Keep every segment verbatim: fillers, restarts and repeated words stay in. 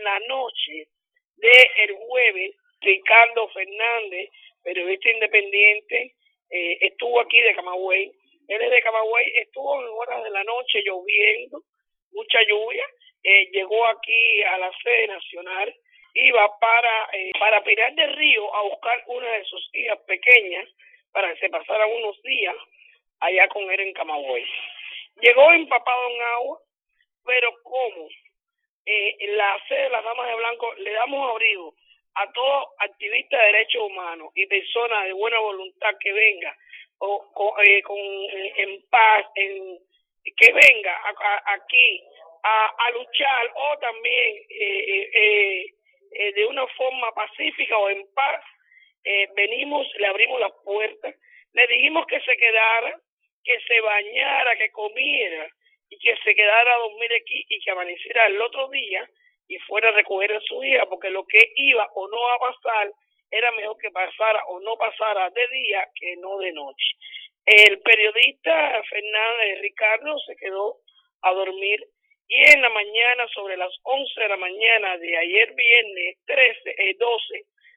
en la noche del jueves, Ricardo Fernández, periodista independiente, eh, estuvo aquí de Camagüey. Él es de Camagüey, estuvo en horas de la noche lloviendo, mucha lluvia, eh, llegó aquí a la sede nacional, iba para, eh, para Pinar del Río a buscar una de sus hijas pequeñas para que se pasaran unos días allá con él en Camagüey. Llegó empapado en agua, pero como eh, la sede de las Damas de Blanco le damos abrigo a todo activista de derechos humanos y persona de buena voluntad que venga o, con, eh, con, en paz, en, que venga a, a, aquí a, a luchar o también eh, eh, eh, de una forma pacífica o en paz, eh, venimos, le abrimos las puertas, le dijimos que se quedara, que se bañara, que comiera y que se quedara a dormir aquí y que amaneciera el otro día y fuera a recoger a su hija, porque lo que iba o no a pasar era mejor que pasara o no pasara de día que no de noche. El periodista Fernández Ricardo se quedó a dormir y en la mañana, sobre las once de la mañana de ayer viernes trece, eh, doce,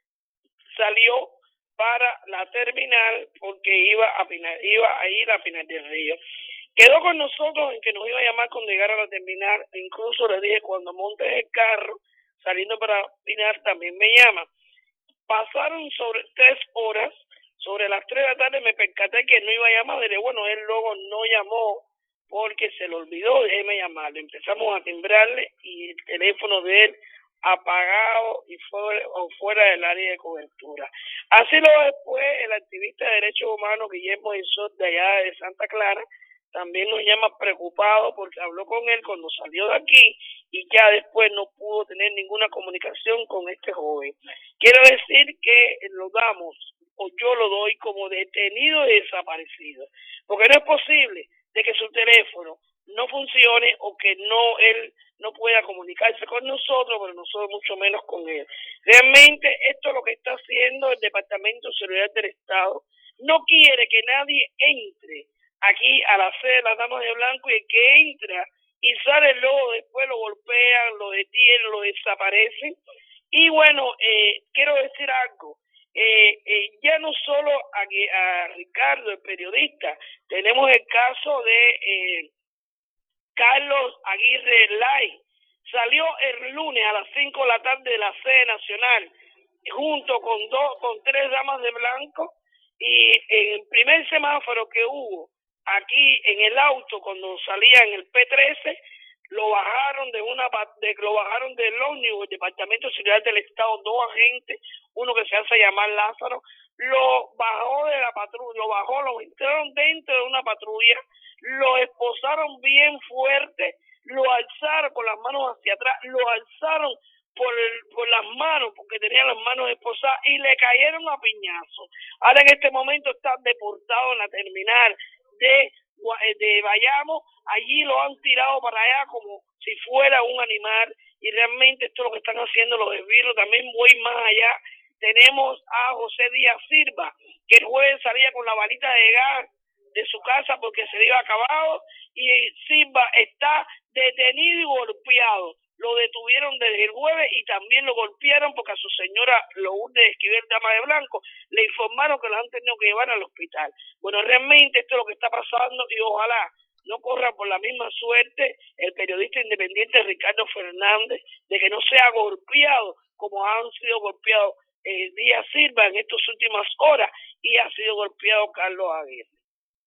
salió para la terminal porque iba a, Pinar, iba a ir a Pinar del Río. Quedó con nosotros en que nos iba a llamar cuando llegara a la terminal. Incluso le dije, cuando montes el carro, saliendo para Pinar, también me llama. Pasaron sobre tres horas, sobre las tres de la tarde me percaté que no iba a llamar. Dije, bueno, él luego no llamó porque se le olvidó, déjeme llamarle. Empezamos a timbrarle y el teléfono de él apagado y fuera, o fuera del área de cobertura. Así luego después el activista de derechos humanos Guillermo Isot de allá de Santa Clara también nos llama preocupado porque habló con él cuando salió de aquí y ya después no pudo tener ninguna comunicación con este joven. Quiero decir que lo damos, o yo lo doy como detenido y desaparecido, porque no es posible de que su teléfono no funcione o que no él no pueda comunicarse con nosotros, pero nosotros mucho menos con él. Realmente esto es lo que está haciendo el Departamento de Seguridad del Estado. No quiere que nadie entre aquí a la sede de las Damas de Blanco y el que entra y sale luego después lo golpean, lo detienen, lo desaparecen. Y bueno, eh, quiero decir algo. Eh, eh, ya no solo a, a Ricardo, el periodista, tenemos el caso de eh, Carlos Aguirre Lai. Salió el lunes a las cinco de la tarde de la sede nacional junto con dos, con tres damas de blanco y en el primer semáforo que hubo aquí en el auto cuando salía en el P trece lo bajaron de una de, lo bajaron del ómnibus, el Departamento de Seguridad del Estado, dos agentes, uno que se hace llamar Lázaro, lo bajó de la patrulla, lo bajó, lo entraron dentro de una patrulla, lo esposaron bien fuerte, lo alzaron con las manos hacia atrás, lo alzaron por el, por las manos, porque tenía las manos esposadas, y le cayeron a piñazo. Ahora en este momento está deportado en la terminal de de Bayamo, allí lo han tirado para allá como si fuera un animal, y realmente esto es lo que están haciendo los desvíos. También voy más allá, tenemos a José Díaz Silva, que el jueves salía con la balita de gas de su casa porque se le iba acabado, y Silva está detenido y golpeado. Lo detuvieron desde el jueves y también lo golpearon porque a su señora Lourdes Esquivel, dama de blanco, le informaron que lo han tenido que llevar al hospital. Bueno, realmente esto es lo que está pasando y ojalá no corra por la misma suerte el periodista independiente Ricardo Fernández, de que no sea golpeado como han sido golpeados eh, Díaz Silva en estas últimas horas y ha sido golpeado Carlos Aguirre.